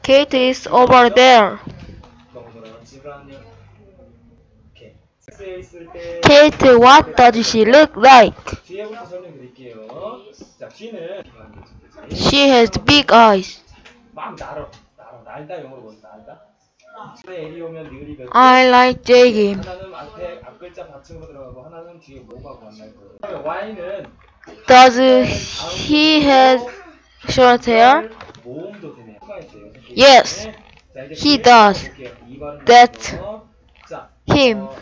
Kate is over there. Kate, what does she look like? 뒤에부터 설명드릴게요. 자, G는 She has big eyes. 막 날다 영어로 뭐지? 날다. L이 오면 니을이 몇 개? I like James. 하나는 앞 글자 받침으로 들어가고 하나는 뒤에 뭐하고 만날 거예요. Y는 Does he have short hair? 모음도 되네요. Yes, he does. That's him.